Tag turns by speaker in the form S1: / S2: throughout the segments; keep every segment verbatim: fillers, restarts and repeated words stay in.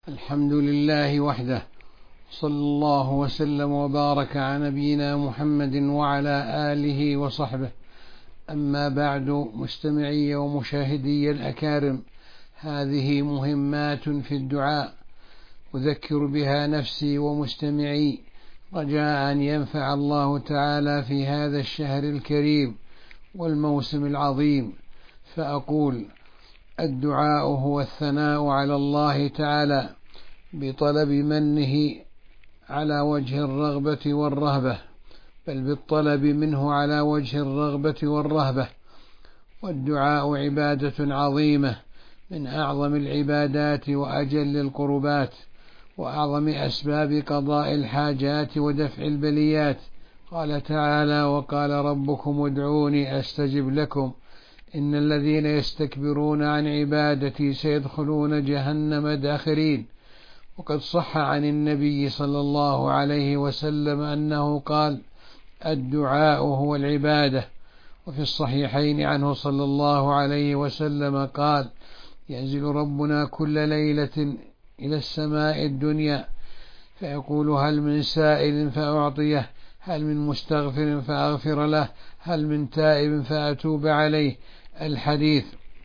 S1: الحمد لله وحده، صلى الله وسلم وبارك على نبينا محمد وعلى آله وصحبه. أما بعد، مستمعي ومشاهدي الأكارم، هذه مهمات في الدعاء أذكر بها نفسي ومستمعي، رجاء أن ينفع الله تعالى في هذا الشهر الكريم والموسم العظيم. فأقول: الدعاء هو الثناء على الله تعالى بطلب منه على وجه الرغبة والرهبة، بل بالطلب منه على وجه الرغبة والرهبة. والدعاء عبادة عظيمة من أعظم العبادات وأجل القربات، وأعظم أسباب قضاء الحاجات ودفع البليات. قال تعالى: وقال ربكم ادعوني أستجب لكم إن الذين يستكبرون عن عبادتي سيدخلون جهنم داخرين. وقد صح عن النبي صلى الله عليه وسلم أنه قال: الدعاء هو العبادة. وفي الصحيحين عنه صلى الله عليه وسلم قال: ينزل ربنا كل ليلة إلى السماء الدنيا فيقول: هل من سائل فأعطيه، هل من مستغفر فأغفر له، هل من تائب فأتوب عليه. الحديث.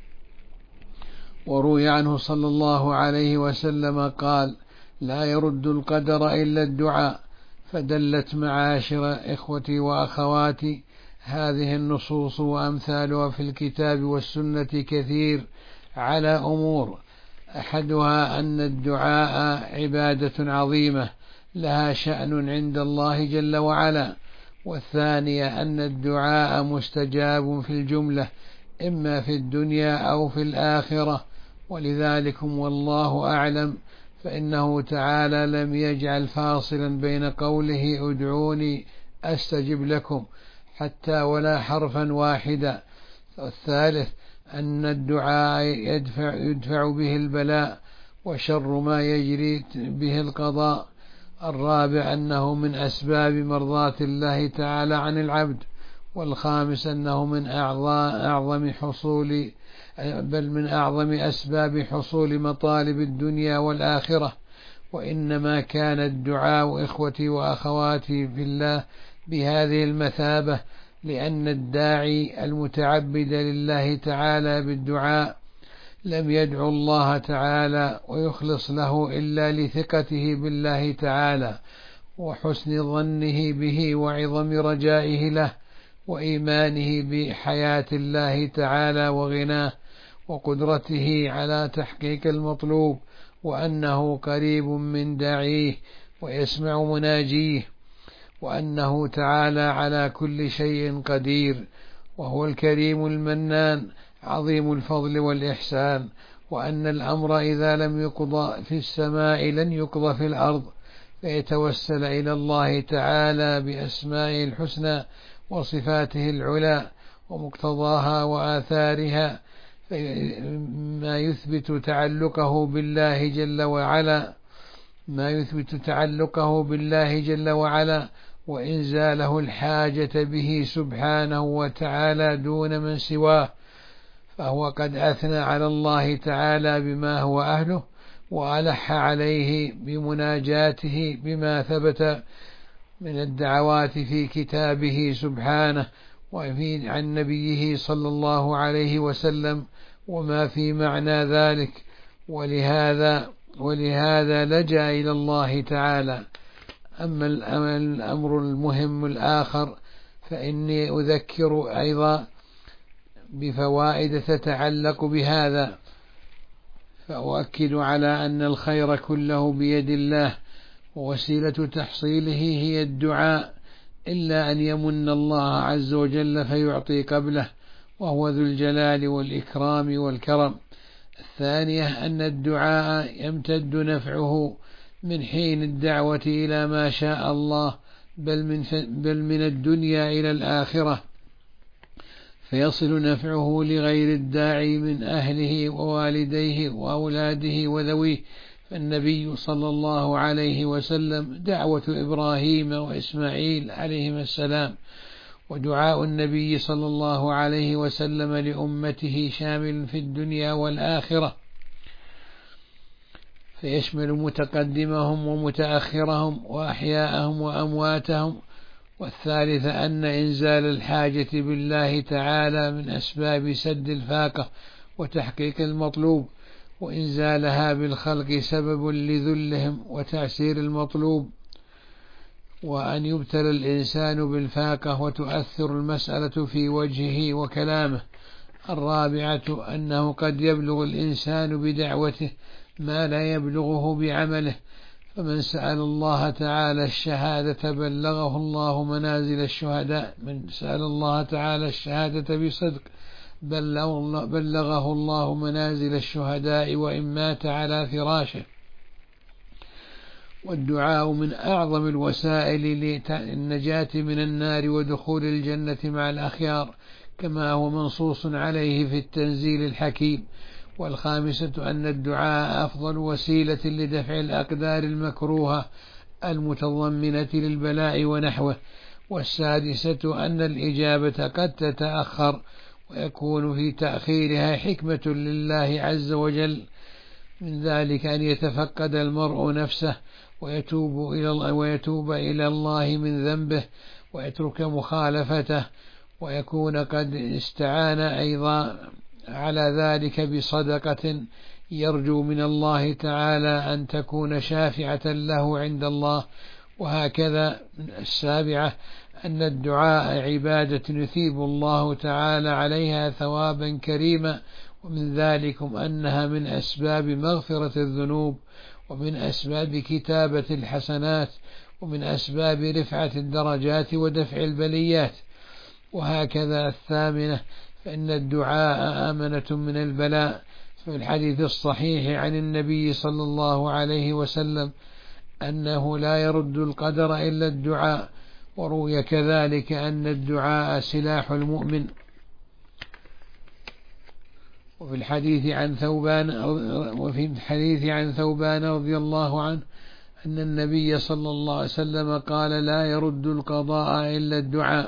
S1: وروي عنه صلى الله عليه وسلم قال: لا يرد القدر إلا الدعاء. فدلت معاشر إخوتي وأخواتي هذه النصوص وأمثالها في الكتاب والسنة كثير على أمور: أحدها أن الدعاء عبادة عظيمة لها شأن عند الله جل وعلا، والثانية أن الدعاء مستجاب في الجملة إما في الدنيا أو في الآخرة. ولذلكم والله أعلم فإنه تعالى لم يجعل فاصلا بين قوله ادعوني أستجب لكم حتى ولا حرفا واحدا. والثالث أن الدعاء يدفع, يدفع به البلاء وشر ما يجري به القضاء. الرابع أنه من أسباب مرضاة الله تعالى عن العبد. والخامس أنه من أعظم حصول بل من أعظم أسباب حصول مطالب الدنيا والآخرة. وإنما كان الدعاء إخوتي وأخواتي في الله بهذه المثابة لأن الداعي المتعبد لله تعالى بالدعاء لم يدعو الله تعالى ويخلص له إلا لثقته بالله تعالى وحسن ظنه به وعظم رجائه له وإيمانه بحياة الله تعالى وغناه وقدرته على تحقيق المطلوب، وأنه قريب من داعيه ويسمع مناجيه، وأنه تعالى على كل شيء قدير، وهو الكريم المنان عظيم الفضل والإحسان. وأن الأمر إذا لم يقضى في السماء لن يقضى في الأرض، فيتوسل إلى الله تعالى بأسمائه الحسنى وصفاته العلى ومقتضاها وآثارها ما يثبت تعلقه بالله جل وعلا ما يثبت تعلقه بالله جل وعلا وإنزاله الحاجة به سبحانه وتعالى دون من سواه. فهو قد أثنى على الله تعالى بما هو أهله، وألح عليه بمناجاته بما ثبت من الدعوات في كتابه سبحانه وفي عن نبيه صلى الله عليه وسلم وما في معنى ذلك. ولهذا ولهذا لجأ إلى الله تعالى. أما الأمر المهم الآخر فإني أذكر أيضا بفوائد تتعلق بهذا، فأؤكد على أن الخير كله بيد الله، ووسيلة تحصيله هي الدعاء، إلا أن يمن الله عز وجل فيعطي قبله، وهو ذو الجلال والإكرام والكرم. الثانية أن الدعاء يمتد نفعه من حين الدعوة إلى ما شاء الله، بل من, بل من الدنيا إلى الآخرة، فيصل نفعه لغير الداعي من أهله ووالديه وأولاده وذويه. فالنبي صلى الله عليه وسلم دعوة إبراهيم وإسماعيل عليهما السلام، ودعاء النبي صلى الله عليه وسلم لأمته شامل في الدنيا والآخرة. فيشمل متقدمهم ومتأخرهم وأحياءهم وأمواتهم. والثالثة أن إنزال الحاجة بالله تعالى من أسباب سد الفاقة وتحقيق المطلوب، وإنزالها بالخلق سبب لذلهم وتعسير المطلوب، وأن يبتلى الإنسان بالفاقة وتؤثر المسألة في وجهه وكلامه. الرابعة أنه قد يبلغ الإنسان بدعوته ما لا يبلغه بعمله، فمن سأل الله تعالى الشهادة بلغه الله منازل الشهداء، من سأل الله تعالى الشهادة بصدق بلغه الله منازل الشهداء وإن مات على فراشه. والدعاء من أعظم الوسائل للنجاة من النار ودخول الجنة مع الأخيار، كما هو منصوص عليه في التنزيل الحكيم. والخامسة أن الدعاء أفضل وسيلة لدفع الأقدار المكروهة المتضمنة للبلاء ونحوه. والسادسة أن الإجابة قد تتأخر، ويكون في تأخيرها حكمة لله عز وجل، من ذلك أن يتفقد المرء نفسه ويتوب إلى الله ويتوب إلى الله من ذنبه ويترك مخالفته، ويكون قد استعان أيضا على ذلك بصدقة يرجو من الله تعالى أن تكون شافعة له عند الله. وهكذا السابعة أن الدعاء عبادة يثيب الله تعالى عليها ثوابا كريما، ومن ذلكم أنها من أسباب مغفرة الذنوب، ومن أسباب كتابة الحسنات، ومن أسباب رفعة الدرجات ودفع البليات. وهكذا الثامنة فإن الدعاء آمنة من البلاء، في الحديث الصحيح عن النبي صلى الله عليه وسلم أنه لا يرد القدر إلا الدعاء. وروي كذلك أن الدعاء سلاح المؤمن. وفي الحديث عن ثوبان وفي الحديث عن ثوبان رضي الله عنه أن النبي صلى الله عليه وسلم قال: لا يرد القضاء إلا الدعاء،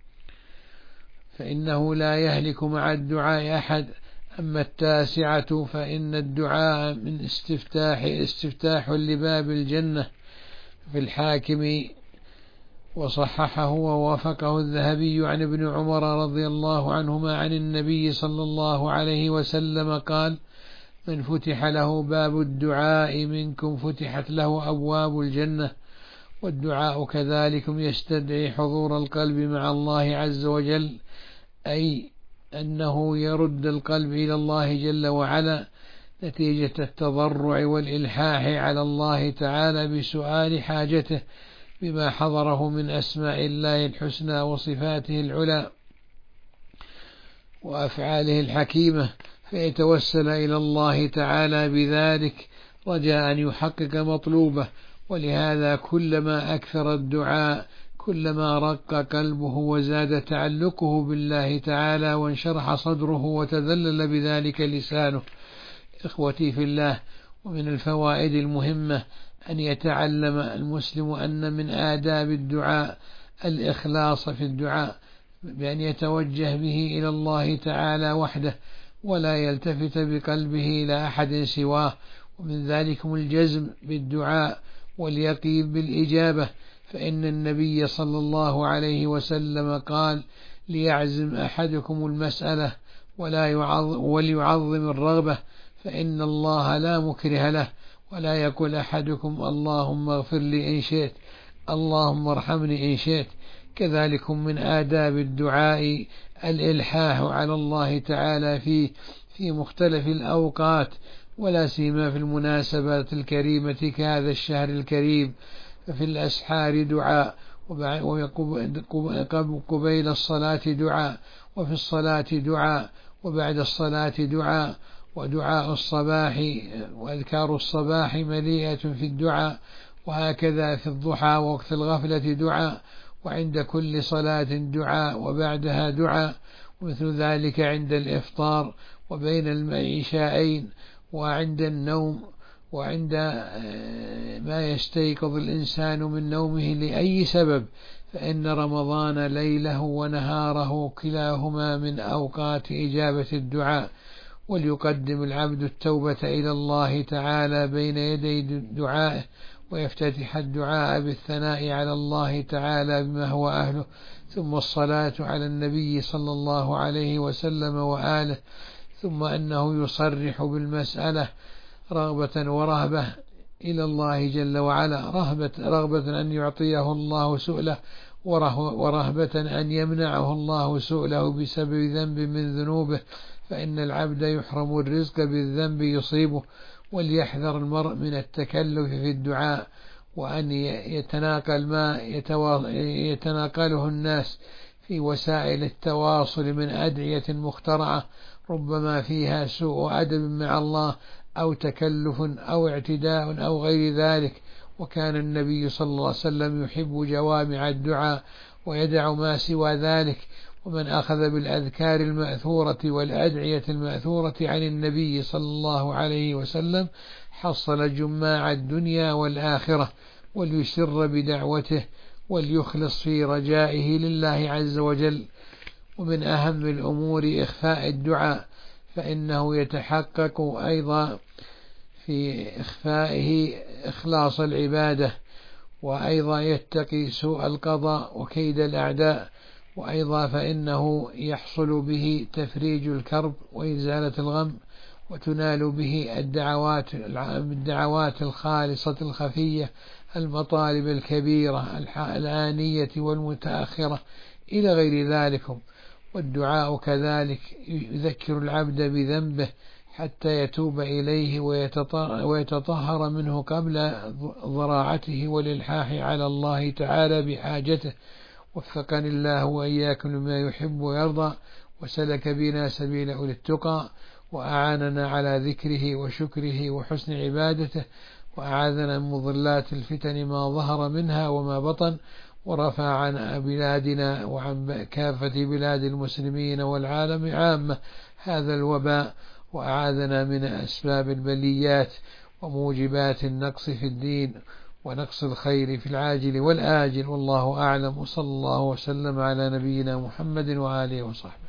S1: فإنه لا يهلك مع الدعاء أحد. أما التاسعة فإن الدعاء من استفتاح استفتاح لباب الجنة. في الحاكم وصححه ووافقه الذهبي عن ابن عمر رضي الله عنهما عن النبي صلى الله عليه وسلم قال: من فتح له باب الدعاء منكم فتحت له أبواب الجنة. والدعاء كذلك يستدعي حضور القلب مع الله عز وجل، أي أنه يرد القلب إلى الله جل وعلا نتيجة التضرع والإلحاح على الله تعالى بسؤال حاجته بما حضره من أسماء الله الحسنى وصفاته العلى وأفعاله الحكيمة، فيتوسل إلى الله تعالى بذلك رجاء أن يحقق مطلوبه. ولهذا كلما أكثر الدعاء كلما رق قلبه وزاد تعلقه بالله تعالى وانشرح صدره وتذلل بذلك لسانه. إخوتي في الله، ومن الفوائد المهمة أن يتعلم المسلم أن من آداب الدعاء الإخلاص في الدعاء، بأن يتوجه به إلى الله تعالى وحده ولا يلتفت بقلبه إلى أحد سواه. ومن ذلك الجزم بالدعاء واليقين بالإجابة، فإن النبي صلى الله عليه وسلم قال: ليعزم أحدكم المسألة ولا يعظم وليعظم الرغبة، فإن الله لا مكره له، ولا يقول أحدكم اللهم اغفر لي إن شئت، اللهم ارحمني إن شئت. كذلك من آداب الدعاء الإلحاح على الله تعالى في في مختلف الأوقات، ولا سيما في المناسبات الكريمة كهذا الشهر الكريم. ففي الأسحار دعاء، وقبيل الصلاة دعاء، وفي الصلاة دعاء، وبعد الصلاة دعاء، ودعاء الصباح وأذكار الصباح مليئة في الدعاء. وهكذا في الضحى ووقت الغفلة دعاء، وعند كل صلاة دعاء وبعدها دعاء، ومثل ذلك عند الإفطار وبين العشاءين وعند النوم وعند ما يستيقظ الإنسان من نومه لأي سبب، فإن رمضان ليله ونهاره كلاهما من أوقات إجابة الدعاء. وليقدم العبد التوبة إلى الله تعالى بين يدي دعائه، ويفتتح الدعاء بالثناء على الله تعالى بما هو أهله، ثم الصلاة على النبي صلى الله عليه وسلم وآله، ثم أنه يصرح بالمسألة رغبة ورهبة إلى الله جل وعلا، رهبة, رغبة أن يعطيه الله سؤله، ورهبة أن يمنعه الله سؤله بسبب ذنب من ذنوبه، فإن العبد يحرم الرزق بالذنب يصيبه. وليحذر المرء من التكلف في الدعاء، وأن يتناقل ما يتناقله الناس في وسائل التواصل من أدعية مخترعة ربما فيها سوء أدب مع الله أو تكلف أو اعتداء أو غير ذلك. وكان النبي صلى الله عليه وسلم يحب جوامع الدعاء ويدع ما سوى ذلك. ومن أخذ بالأذكار المأثورة والأدعية المأثورة عن النبي صلى الله عليه وسلم حصل جماع الدنيا والآخرة. وليسر بدعوته وليخلص في رجائه لله عز وجل. ومن أهم الأمور إخفاء الدعاء، فإنه يتحقق أيضا في إخفائه إخلاص العبادة، وأيضا يتقي سوء القضاء وكيد الأعداء، وأيضا فإنه يحصل به تفريج الكرب وإزالة الغم، وتنال به الدعوات الدعوات الخالصة الخفية، المطالب الكبيرة الآنية والمتأخرة إلى غير ذلك. والدعاء كذلك يذكر العبد بذنبه حتى يتوب إليه ويتطهر منه قبل ضراعته والإلحاح على الله تعالى بحاجته. وفقني الله وإياكم لما يحب ويرضى، وسلك بنا سبيل أولي التقى، وأعاننا على ذكره وشكره وحسن عبادته، وأعاذنا من مضلات الفتن ما ظهر منها وما بطن، ورفع عن بلادنا وعن كافة بلاد المسلمين والعالم عامة هذا الوباء، وأعاذنا من أسباب البليات وموجبات النقص في الدين ونقص الخير في العاجل والآجل. والله أعلم، وصلى الله وسلم على نبينا محمد وآله وصحبه.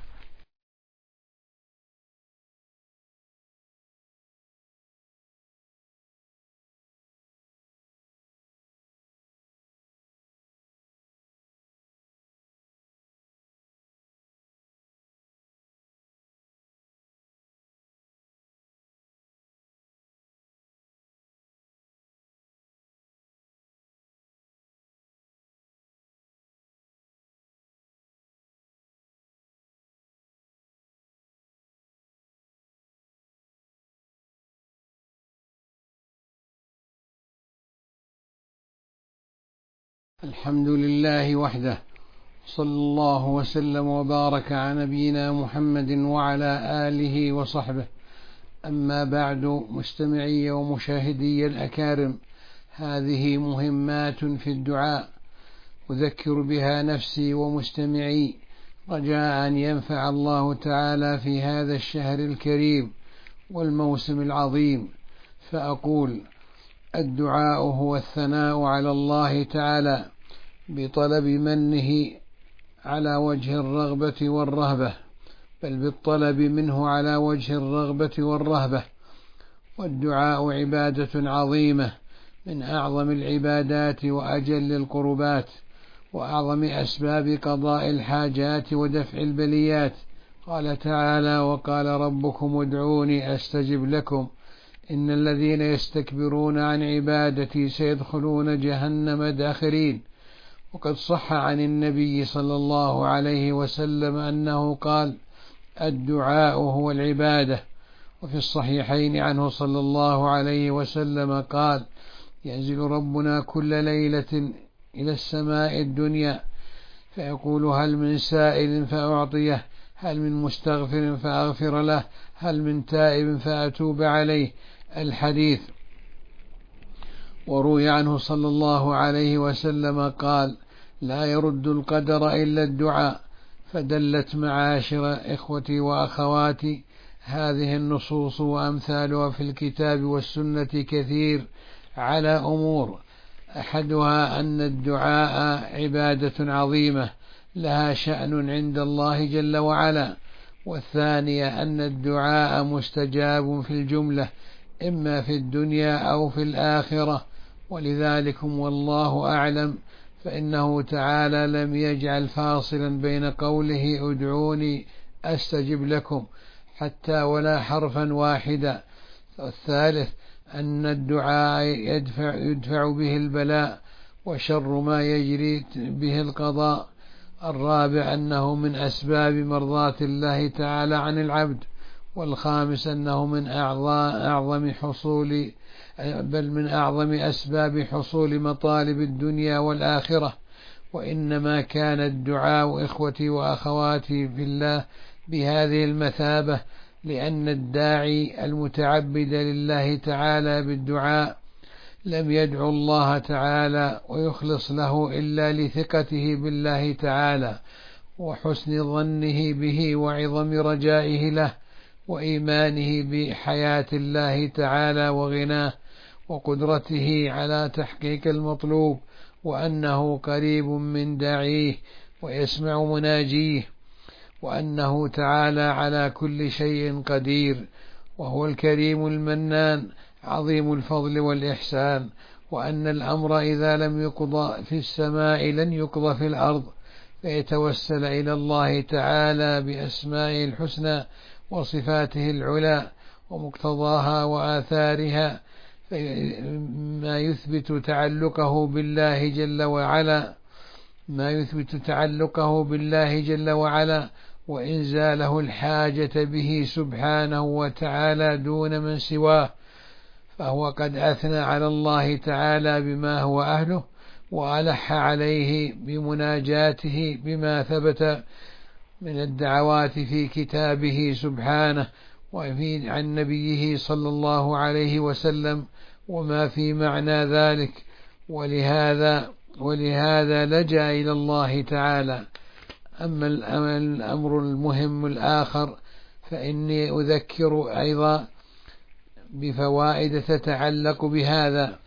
S1: الحمد لله وحده، صلى الله وسلم وبارك على نبينا محمد وعلى آله وصحبه. أما بعد، مستمعي ومشاهدي الأكارم، هذه مهمات في الدعاء أذكر بها نفسي ومستمعي رجاء أن ينفع الله تعالى في هذا الشهر الكريم والموسم العظيم. فأقول: الدعاء هو الثناء على الله تعالى بطلب منه على وجه الرغبة والرهبة، بل بالطلب منه على وجه الرغبة والرهبة. والدعاء عبادة عظيمة من أعظم العبادات وأجل القربات، وأعظم أسباب قضاء الحاجات ودفع البليات. قال تعالى: وقال ربكم ادعوني أستجب لكم إن الذين يستكبرون عن عبادتي سيدخلون جهنم داخرين. وقد صح عن النبي صلى الله عليه وسلم أنه قال: الدعاء هو العبادة. وفي الصحيحين عنه صلى الله عليه وسلم قال: ينزل ربنا كل ليلة إلى السماء الدنيا فيقول: هل من سائل فأعطيه، هل من مستغفر فأغفر له، هل من تائب فأتوب عليه. الحديث. وروي عنه صلى الله عليه وسلم قال: لا يرد القدر إلا الدعاء. فدلت معاشر إخوتي وأخواتي هذه النصوص وأمثالها في الكتاب والسنة كثير على أمور، أحدها أن الدعاء عبادة عظيمة لها شأن عند الله جل وعلا، والثانية أن الدعاء مستجاب في الجملة إما في الدنيا أو في الآخرة، ولذلكم والله أعلم فإنه تعالى لم يجعل فاصلا بين قوله ادعوني أستجب لكم حتى ولا حرفا واحدا. والثالث أن الدعاء يدفع, يدفع به البلاء وشر ما يجري به القضاء. الرابع أنه من أسباب مرضاة الله تعالى عن العبد. والخامس أنه من أعظم حصول بل من أعظم أسباب حصول مطالب الدنيا والآخرة. وإنما كان الدعاء إخوتي وأخواتي في الله بهذه المثابة لأن الداعي المتعبد لله تعالى بالدعاء لم يدعو الله تعالى ويخلص له إلا لثقته بالله تعالى وحسن ظنه به وعظم رجائه له وإيمانه بحياة الله تعالى وغناه وقدرته على تحقيق المطلوب وأنه قريب من داعيه ويسمع مناجيه وأنه تعالى على كل شيء قدير وهو الكريم المنان عظيم الفضل والإحسان. وأن الأمر إذا لم يقضى في السماء لن يقضى في الأرض، فيتوسل إلى الله تعالى بأسمائه الحسنى وصفاته العلى ومقتضاها وآثارها ما يثبت تعلقه بالله جل وعلا ما يثبت تعلقه بالله جل وعلا وإنزاله الحاجة به سبحانه وتعالى دون من سواه، فهو قد أثنى على الله تعالى بما هو أهله وألح عليه بمناجاته بما ثبت من الدعوات في كتابه سبحانه وفي عن نبيه صلى الله عليه وسلم وما في معنى ذلك. ولهذا ولهذا لجأ إلى الله تعالى. أما الأمر المهم الآخر فإني أذكر أيضا بفوائد تتعلق بهذا،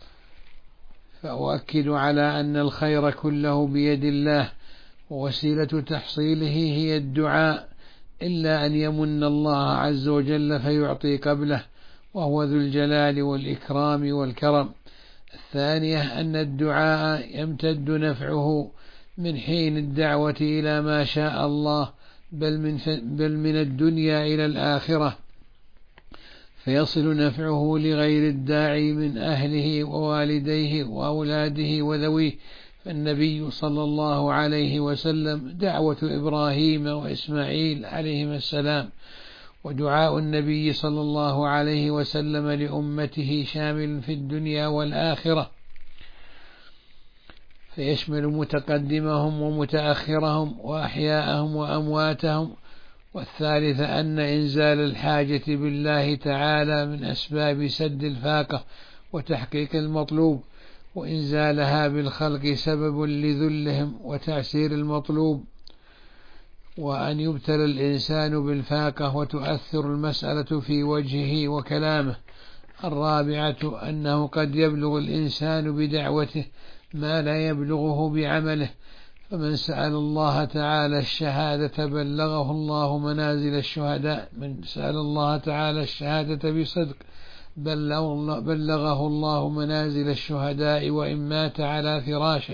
S1: فأؤكد على أن الخير كله بيد الله ووسيلة تحصيله هي الدعاء، إلا أن يمن الله عز وجل فيعطي قبله وهو ذو الجلال والإكرام والكرم. الثانية أن الدعاء يمتد نفعه من حين الدعوة إلى ما شاء الله بل من, بل من الدنيا إلى الآخرة، فيصل نفعه لغير الداعي من أهله ووالديه وأولاده وذويه. فالنبي صلى الله عليه وسلم دعوة إبراهيم وإسماعيل عليهما السلام ودعاء النبي صلى الله عليه وسلم لأمته شامل في الدنيا والآخرة، فيشمل متقدمهم ومتأخرهم وأحياءهم وأمواتهم. والثالث أن إنزال الحاجة بالله تعالى من أسباب سد الفاقة وتحقيق المطلوب، وإنزالها بالخلق سبب لذلهم وتعسير المطلوب، وأن يبتلى الإنسان بالفاقة وتؤثر المسألة في وجهه وكلامه. الرابعة أنه قد يبلغ الإنسان بدعوته ما لا يبلغه بعمله، فمن سأل الله تعالى الشهادة بلغه الله منازل الشهداء، من سأل الله تعالى الشهادة بصدق بلغه الله منازل الشهداء وإن مات على فراشه.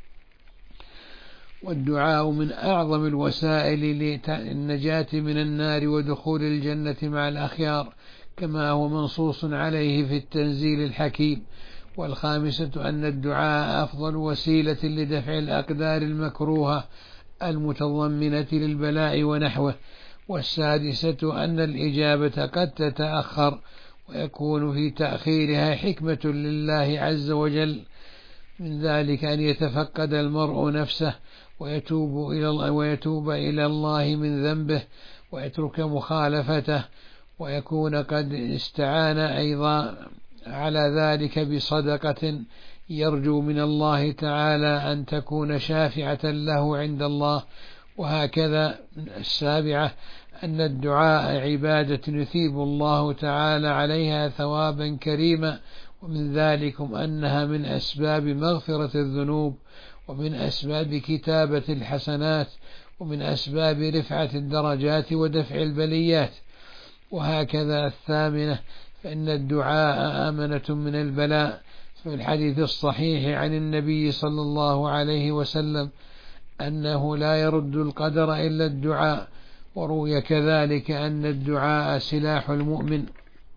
S1: والدعاء من أعظم الوسائل للنجاة من النار ودخول الجنة مع الأخيار كما هو منصوص عليه في التنزيل الحكيم. والخامسة أن الدعاء أفضل وسيلة لدفع الأقدار المكروهة المتضمنة للبلاء ونحوه. والسادسة أن الإجابة قد تتأخر ويكون في تأخيرها حكمة لله عز وجل، من ذلك أن يتفقد المرء نفسه ويتوب إلى الله ويتوب إلى الله من ذنبه ويترك مخالفته، ويكون قد استعان أيضا على ذلك بصدقة يرجو من الله تعالى أن تكون شافعة له عند الله. وهكذا السابعة أن الدعاء عبادة يثيب الله تعالى عليها ثوابا كريما، ومن ذلكم أنها من أسباب مغفرة الذنوب ومن أسباب كتابة الحسنات ومن أسباب رفعة الدرجات ودفع البليات. وهكذا الثامنة، فإن الدعاء آمنة من البلاء، في الحديث الصحيح عن النبي صلى الله عليه وسلم أنه لا يرد القدر إلا الدعاء. وروي كذلك أن الدعاء سلاح المؤمن.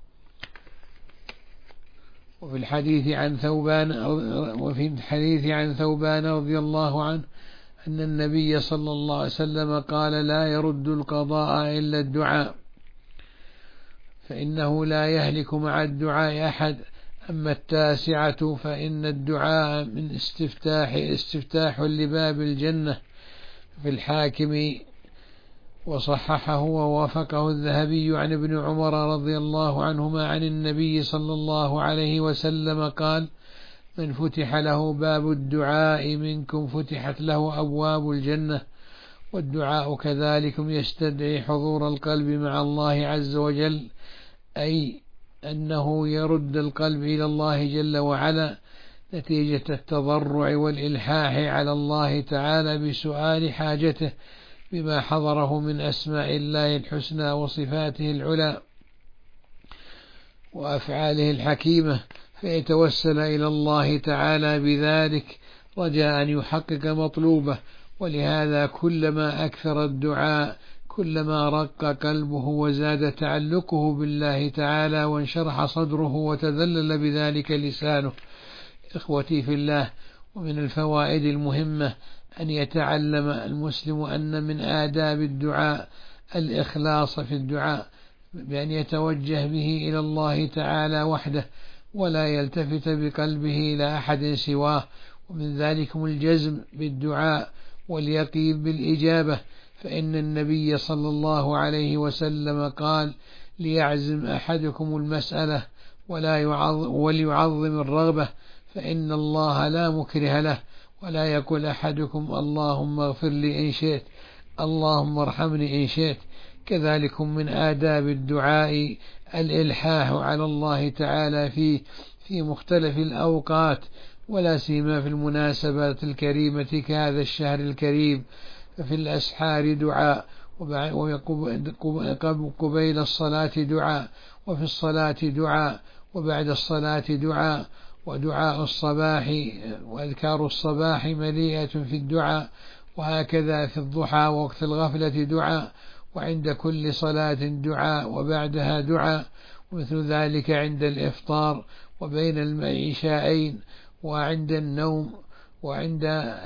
S1: وفي الحديث عن ثوبان وفي الحديث عن ثوبان رضي الله عنه أن النبي صلى الله عليه وسلم قال: لا يرد القضاء إلا الدعاء، فإنه لا يهلك مع الدعاء أحد. أما التاسعة فإن الدعاء من استفتاح استفتاح لباب الجنة. في الحاكم وصححه ووافقه الذهبي عن ابن عمر رضي الله عنهما عن النبي صلى الله عليه وسلم قال: من فتح له باب الدعاء منكم فتحت له أبواب الجنة. والدعاء كذلك يستدعي حضور القلب مع الله عز وجل، أي أنه يرد القلب إلى الله جل وعلا نتيجة التضرع والإلحاح على الله تعالى بسؤال حاجته بما حضره من أسماء الله الحسنى وصفاته العلى وأفعاله الحكيمة، فيتوسل إلى الله تعالى بذلك رجاء أن يحقق مطلوبه. ولهذا كلما أكثر الدعاء كلما رق قلبه وزاد تعلقه بالله تعالى وانشرح صدره وتذلل بذلك لسانه. إخوتي في الله، ومن الفوائد المهمة أن يتعلم المسلم أن من آداب الدعاء الإخلاص في الدعاء، بأن يتوجه به إلى الله تعالى وحده ولا يلتفت بقلبه إلى أحد سواه. ومن ذلكم الجزم بالدعاء واليقين بالإجابة، فإن النبي صلى الله عليه وسلم قال: ليعزم أحدكم المسألة ولا يعظم وليعظم الرغبة، فإن الله لا مكره له. ولا يقول أحدكم: اللهم اغفر لي إن شئت، اللهم ارحمني إن شئت. كذلك من آداب الدعاء الإلحاح على الله تعالى في في مختلف الأوقات، ولا سيما في المناسبات الكريمة كهذا الشهر الكريم. ففي الأسحار دعاء، وقبيل الصلاة دعاء، وفي الصلاة دعاء، وبعد الصلاة دعاء، ودعاء الصباح وأذكار الصباح مليئة في الدعاء. وهكذا في الضحى ووقت الغفلة دعاء، وعند كل صلاة دعاء وبعدها دعاء، ومثل ذلك عند الإفطار وبين العشاءين وعند النوم وعند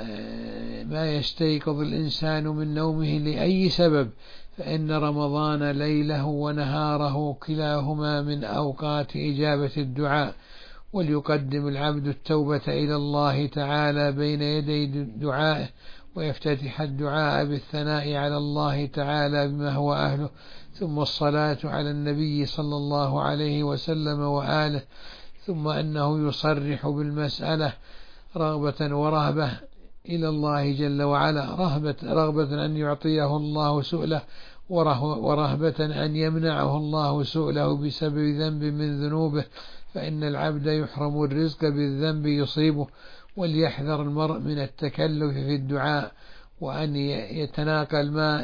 S1: ما يستيقظ الإنسان من نومه لأي سبب، فإن رمضان ليله ونهاره كلاهما من أوقات إجابة الدعاء. وليقدم العبد التوبة إلى الله تعالى بين يدي دعائه، ويفتتح الدعاء بالثناء على الله تعالى بما هو أهله، ثم الصلاة على النبي صلى الله عليه وسلم وآله، ثم أنه يصرح بالمسألة رغبة ورهبة إلى الله جل وعلا، رهبة رغبة أن يعطيه الله سؤله، ورهبة أن يمنعه الله سؤله بسبب ذنب من ذنوبه، فإن العبد يحرم الرزق بالذنب يصيبه. وليحذر المرء من التكلف في الدعاء، وأن يتناقل ما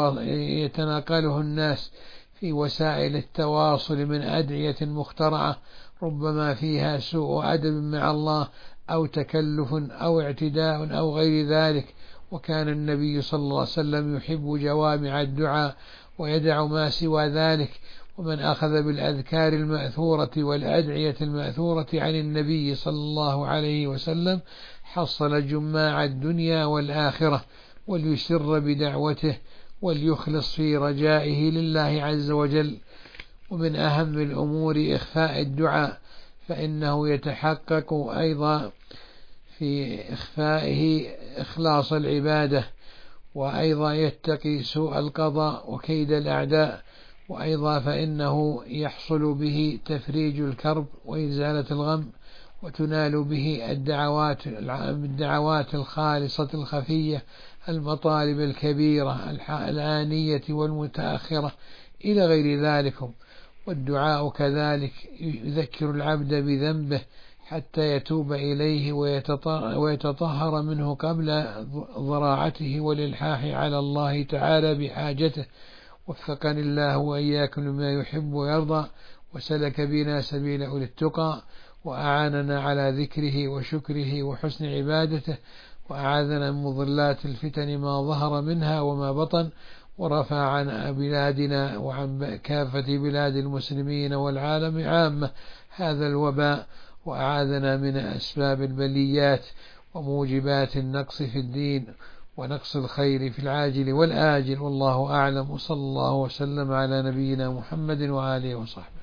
S1: يتناقله الناس في وسائل التواصل من أدعية مخترعة ربما فيها سوء أدب مع الله أو تكلف أو اعتداء أو غير ذلك. وكان النبي صلى الله عليه وسلم يحب جوامع الدعاء ويدع ما سوى ذلك. ومن أخذ بالأذكار المأثورة والأدعية المأثورة عن النبي صلى الله عليه وسلم حصل جماع الدنيا والآخرة. وليسر بدعوته وليخلص في رجائه لله عز وجل. ومن أهم الأمور إخفاء الدعاء، فإنه يتحقق أيضا في إخفائه إخلاص العبادة، وأيضا يتقي سوء القضاء وكيد الأعداء، وأيضا فإنه يحصل به تفريج الكرب وإزالة الغم، وتنال به الدعوات الدعوات الخالصة الخفية، المطالب الكبيرة الآنية والمتأخرة إلى غير ذلك. والدعاء كذلك يذكر العبد بذنبه حتى يتوب إليه ويتطهر منه قبل ضراعته والإلحاح على الله تعالى بحاجته. وفقني الله وإياكم لما يحب ويرضى، وسلك بنا سبيل أولي التقى، وأعاننا على ذكره وشكره وحسن عبادته، وأعاذنا من مضلات الفتن ما ظهر منها وما بطن، ورفع عن بلادنا وعن كافة بلاد المسلمين والعالم عامة هذا الوباء، وأعاذنا من أسباب البليات وموجبات النقص في الدين ونقص الخير في العاجل والآجل. والله أعلم، وصلى الله وسلم على نبينا محمد وآله وصحبه.